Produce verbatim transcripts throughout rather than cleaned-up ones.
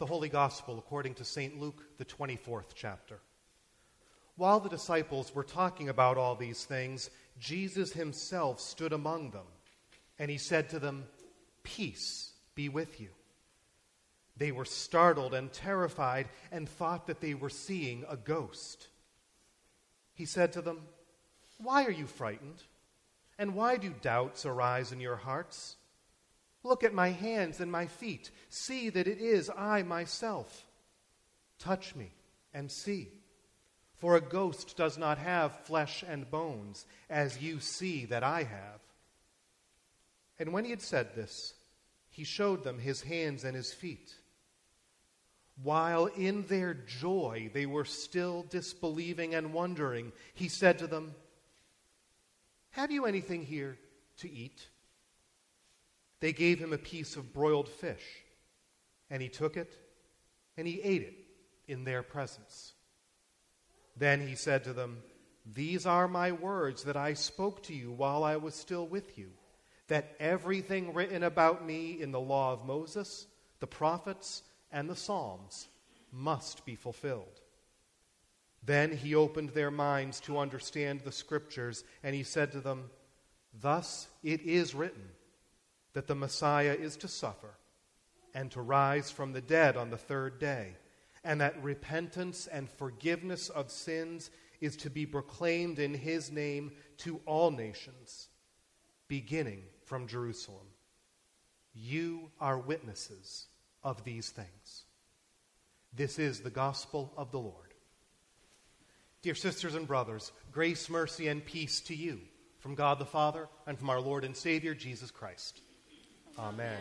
The Holy Gospel according to Saint Luke, the twenty-fourth chapter. While the disciples were talking about all these things, Jesus himself stood among them, and he said to them, "Peace be with you." They were startled and terrified and thought that they were seeing a ghost. He said to them, "Why are you frightened? And why do doubts arise in your hearts? Look at my hands and my feet. See that it is I myself. Touch me and see. For a ghost does not have flesh and bones, as you see that I have." And when he had said this, he showed them his hands and his feet. While in their joy they were still disbelieving and wondering, he said to them, "Have you anything here to eat?" They gave him a piece of broiled fish, and he took it, and he ate it in their presence. Then he said to them, "These are my words that I spoke to you while I was still with you, that everything written about me in the law of Moses, the prophets, and the Psalms must be fulfilled." Then he opened their minds to understand the Scriptures, and he said to them, "Thus it is written, that the Messiah is to suffer, and to rise from the dead on the third day, and that repentance and forgiveness of sins is to be proclaimed in his name to all nations, beginning from Jerusalem. You are witnesses of these things." This is the gospel of the Lord. Dear sisters and brothers, grace, mercy, and peace to you from God the Father and from our Lord and Savior, Jesus Christ. Amen.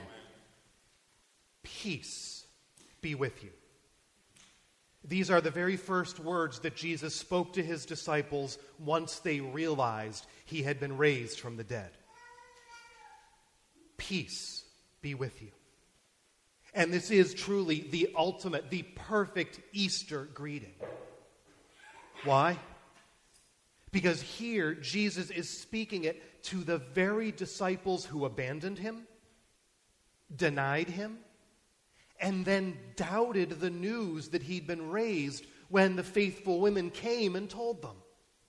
Peace be with you. These are the very first words that Jesus spoke to his disciples once they realized he had been raised from the dead. Peace be with you. And this is truly the ultimate, the perfect Easter greeting. Why? Because here Jesus is speaking it to the very disciples who abandoned him, denied him, and then doubted the news that he'd been raised when the faithful women came and told them.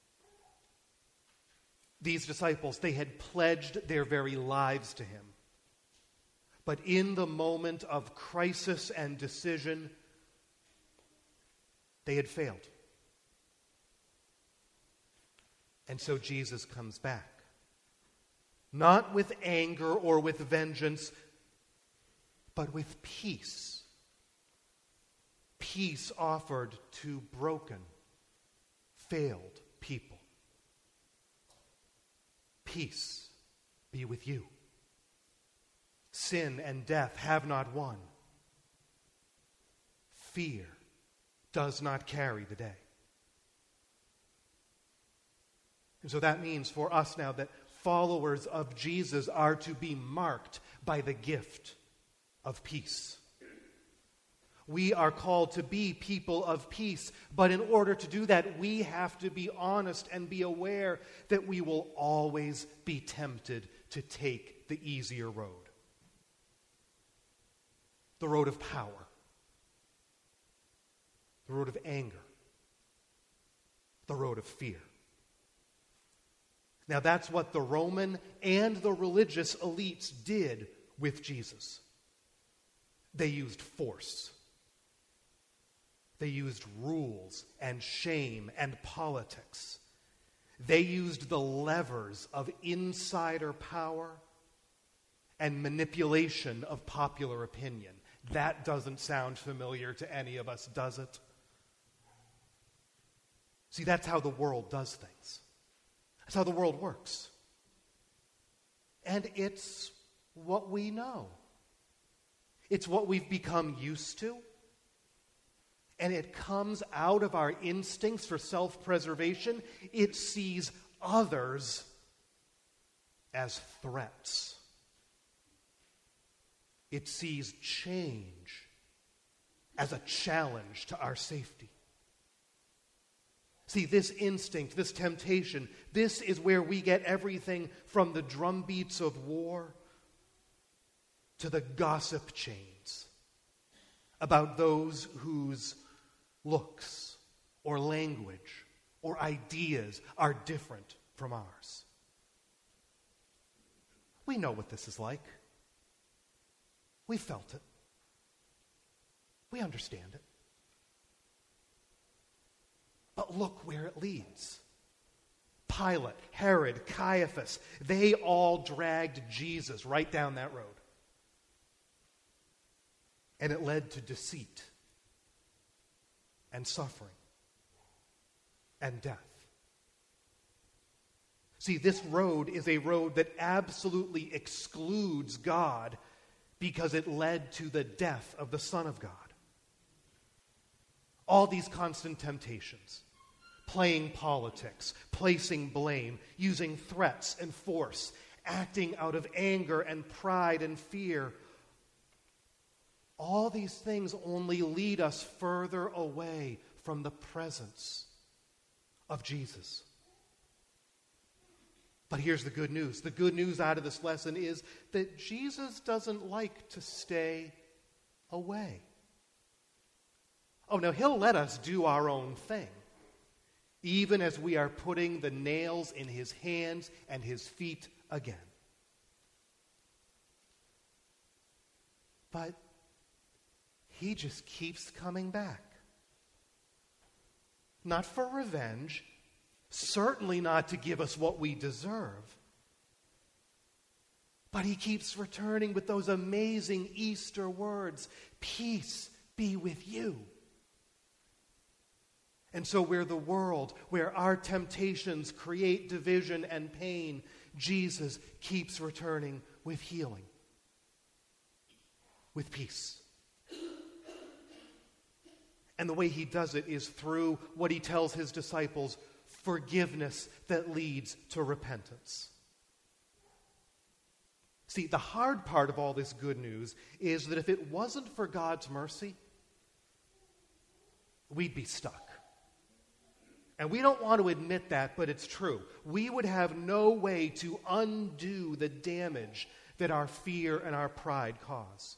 These disciples, they had pledged their very lives to him. But in the moment of crisis and decision, they had failed. And so Jesus comes back. Not with anger or with vengeance, but with peace. Peace offered to broken, failed people. Peace be with you. Sin and death have not won. Fear does not carry the day. And so that means for us now that followers of Jesus are to be marked by the gift of peace. We are called to be people of peace, but in order to do that, we have to be honest and be aware that we will always be tempted to take the easier road. The road of power. The road of anger. The road of fear. Now that's what the Roman and the religious elites did with Jesus. They used force. They used rules and shame and politics. They used the levers of insider power and manipulation of popular opinion. That doesn't sound familiar to any of us, does it? See, that's how the world does things. That's how the world works. And it's what we know. It's what we've become used to. And it comes out of our instincts for self-preservation. It sees others as threats. It sees change as a challenge to our safety. See, this instinct, this temptation, this is where we get everything from the drumbeats of war to the gossip chains about those whose looks or language or ideas are different from ours. We know what this is like. We felt it. We understand it. But look where it leads. Pilate, Herod, Caiaphas, they all dragged Jesus right down that road. And it led to deceit and suffering and death. See, this road is a road that absolutely excludes God because it led to the death of the Son of God. All these constant temptations, playing politics, placing blame, using threats and force, acting out of anger and pride and fear, all these things only lead us further away from the presence of Jesus. But here's the good news. The good news out of this lesson is that Jesus doesn't like to stay away. Oh, no, he'll let us do our own thing, even as we are putting the nails in his hands and his feet again. But he just keeps coming back. Not for revenge, certainly not to give us what we deserve. But he keeps returning with those amazing Easter words, "Peace be with you." And so where the world, where our temptations create division and pain, Jesus keeps returning with healing, with peace. And the way he does it is through what he tells his disciples, forgiveness that leads to repentance. See, the hard part of all this good news is that if it wasn't for God's mercy, we'd be stuck. And we don't want to admit that, but it's true. We would have no way to undo the damage that our fear and our pride cause.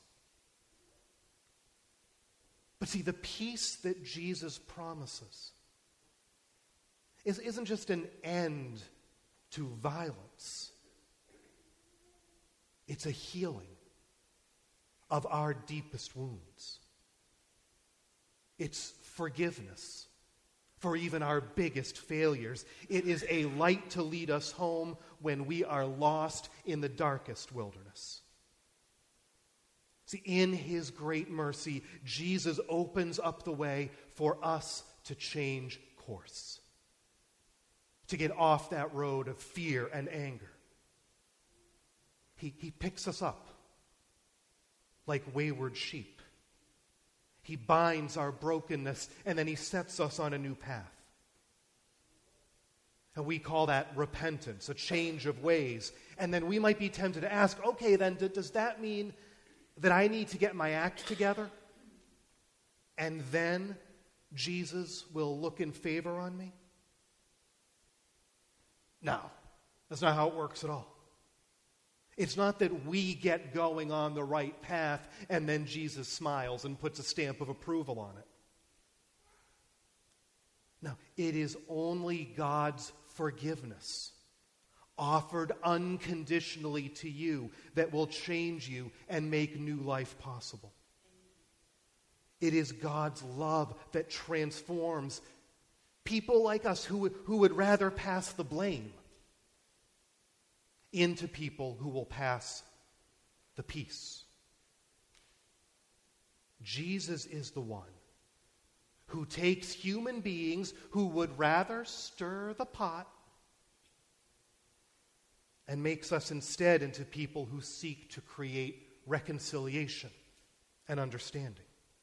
But see, the peace that Jesus promises is, isn't just an end to violence. It's a healing of our deepest wounds. It's forgiveness for even our biggest failures. It is a light to lead us home when we are lost in the darkest wilderness. See, in his great mercy, Jesus opens up the way for us to change course, to get off that road of fear and anger. He, he picks us up like wayward sheep. He binds our brokenness, and then he sets us on a new path. And we call that repentance, a change of ways. And then we might be tempted to ask, okay, then d- does that mean that I need to get my act together? And then Jesus will look in favor on me? No, that's not how it works at all. It's not that we get going on the right path and then Jesus smiles and puts a stamp of approval on it. No, it is only God's forgiveness offered unconditionally to you that will change you and make new life possible. It is God's love that transforms people like us who, who would rather pass the blame into people who will pass the peace. Jesus is the one who takes human beings who would rather stir the pot and makes us instead into people who seek to create reconciliation and understanding.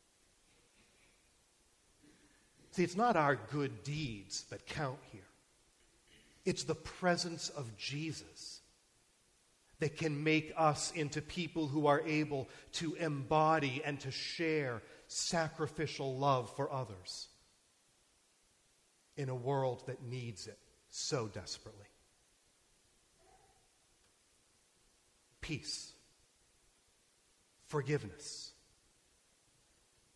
See, it's not our good deeds that count here. It's the presence of Jesus that can make us into people who are able to embody and to share sacrificial love for others in a world that needs it so desperately. Peace, forgiveness,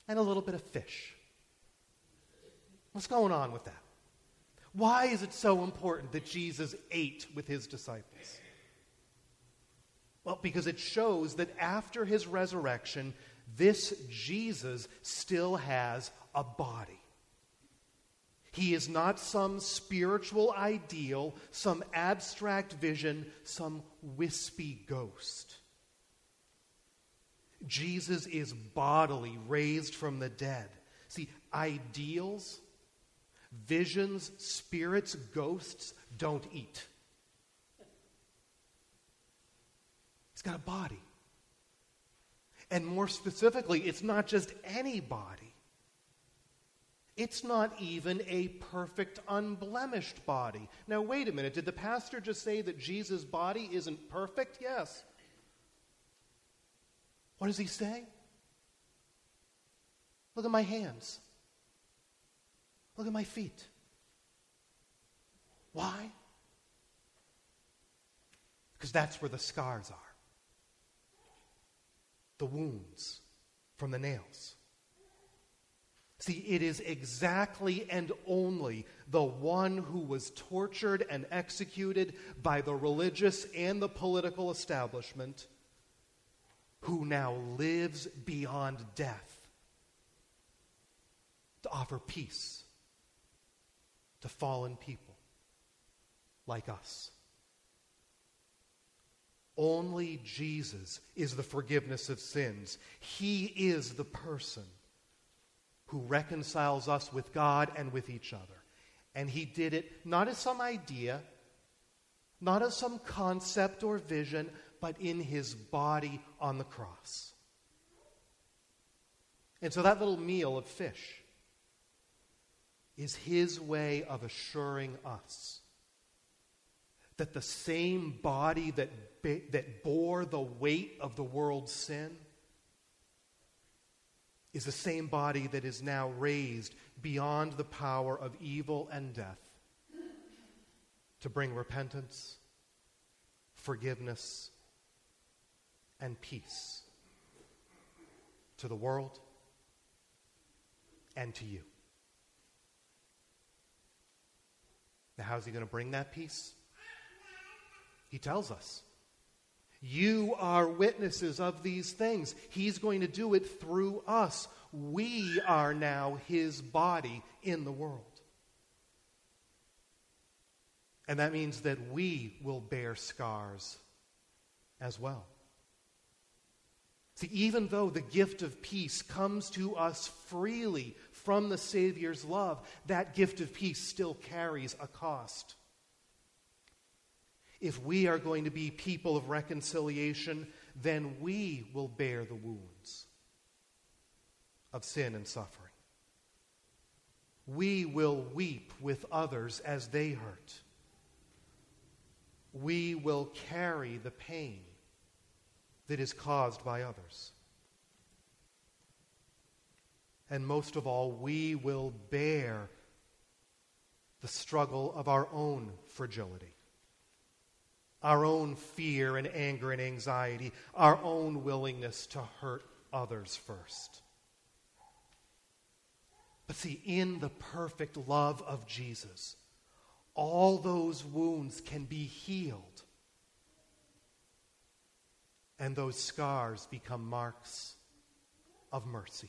and a little bit of fish. What's going on with that? Why is it so important that Jesus ate with his disciples? Well, because it shows that after his resurrection, this Jesus still has a body. He is not some spiritual ideal, some abstract vision, some wispy ghost. Jesus is bodily raised from the dead. See, ideals, visions, spirits, ghosts don't eat. He's got a body. And more specifically, it's not just any body. It's not even a perfect, unblemished body. Now, wait a minute. Did the pastor just say that Jesus' body isn't perfect? Yes. What does he say? Look at my hands. Look at my feet. Why? Because that's where the scars are. The wounds from the nails. See, it is exactly and only the one who was tortured and executed by the religious and the political establishment who now lives beyond death to offer peace to fallen people like us. Only Jesus is the forgiveness of sins. He is the person who reconciles us with God and with each other. And he did it not as some idea, not as some concept or vision, but in his body on the cross. And so that little meal of fish is his way of assuring us that the same body that, that bore the weight of the world's sin is the same body that is now raised beyond the power of evil and death to bring repentance, forgiveness, and peace to the world and to you. Now, how's he going to bring that peace? He tells us. You are witnesses of these things. He's going to do it through us. We are now his body in the world. And that means that we will bear scars as well. See, even though the gift of peace comes to us freely from the Savior's love, that gift of peace still carries a cost. If we are going to be people of reconciliation, then we will bear the wounds of sin and suffering. We will weep with others as they hurt. We will carry the pain that is caused by others. And most of all, we will bear the struggle of our own fragility. Our own fear and anger and anxiety, our own willingness to hurt others first. But see, in the perfect love of Jesus, all those wounds can be healed. And those scars become marks of mercy.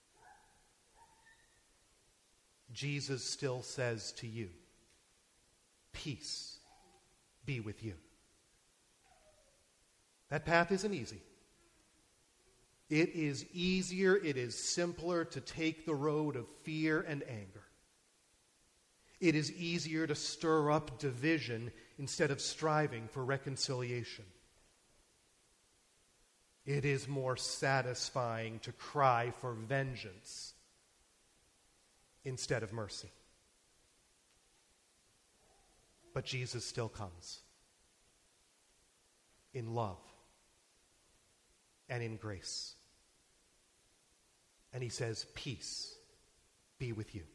Jesus still says to you, peace be with you. That path isn't easy. It is easier, it is simpler to take the road of fear and anger. It is easier to stir up division instead of striving for reconciliation. It is more satisfying to cry for vengeance instead of mercy. But Jesus still comes in love and in grace. And he says, peace be with you.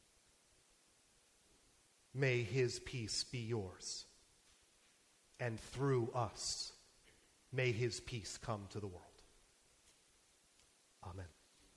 May his peace be yours. And through us, may his peace come to the world. Amen.